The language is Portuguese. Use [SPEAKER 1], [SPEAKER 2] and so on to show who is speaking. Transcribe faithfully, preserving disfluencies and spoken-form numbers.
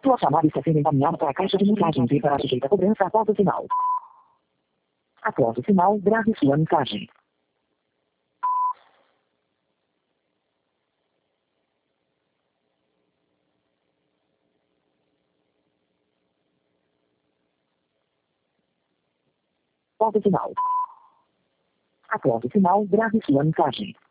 [SPEAKER 1] Sua chamada está sendo encaminhada para a caixa de mensagens e para sujeita a cobrança após o sinal. Após o sinal, grave sua mensagem. Após o sinal. Após o sinal, grave sua mensagem.